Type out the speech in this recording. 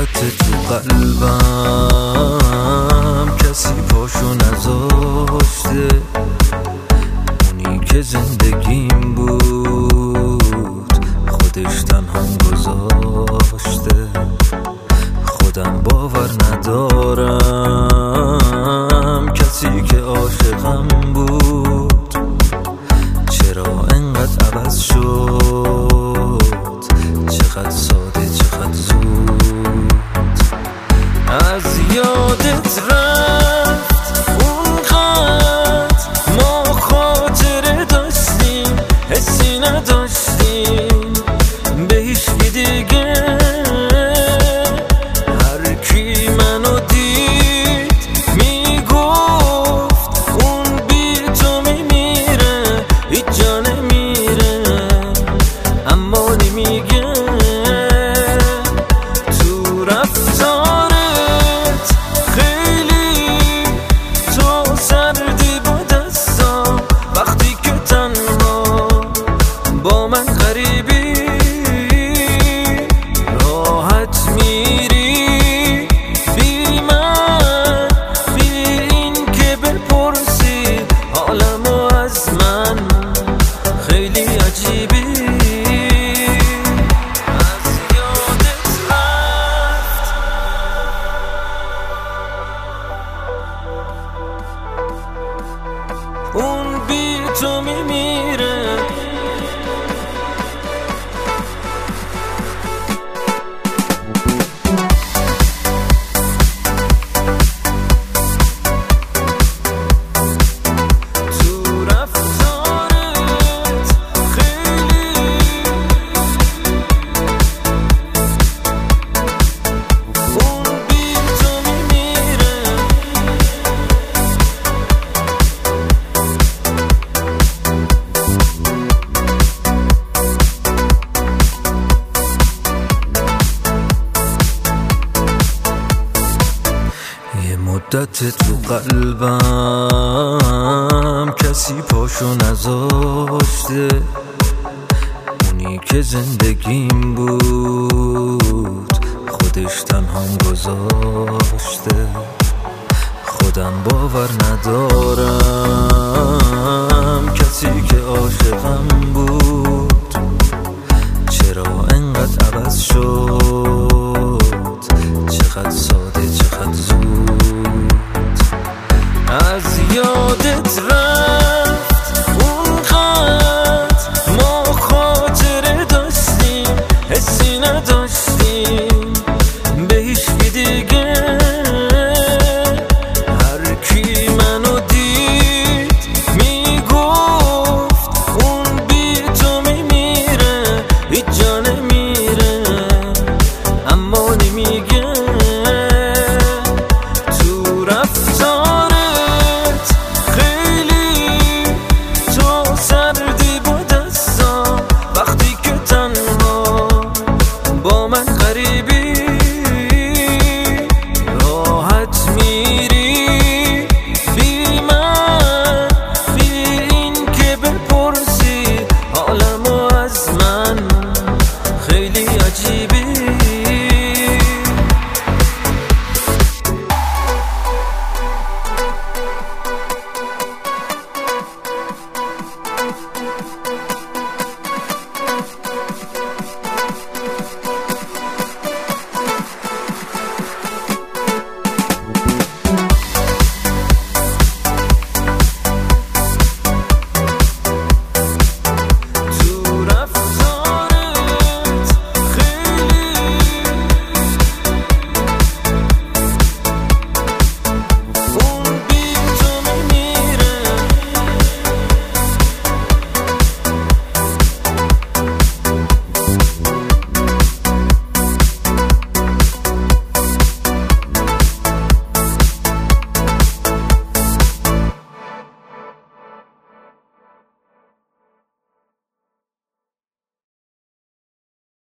تو قلبم کسی پاشو نذاشته، اونی که زندگیم بود خودش تنهام گذاشته. خودم باور ندارم کسی که عاشقم بود چرا انقدر عوض شد، چقدر ساده چقدر زود. از یادت رفت اونقدر ما خاطره داشتیم، حسی نداشتیم به هیچکی دیگه. هر کی منو دید میگفت اون بی تو میمیره، هیچ جا نمیره اما نمیگه. تو رفتارت خیلی تو سردی با دستم، وقتی که تنها با من غریبی راحت میری بی من، بی این که بپرسی حالمو از من. خیلی عجیبی اون بی تو میمیره. تو رفتارت خیلی اون بی تو میمیره. مدت تو قلبم کسی پاشو نذاشته، اونی که زندگیم بود خودش تنهام گذاشته. خودم باور ندارم کسی که عاشقم بود چرا انقدر عوض شد، چقدر ساده چقدر زود. از یادت رفت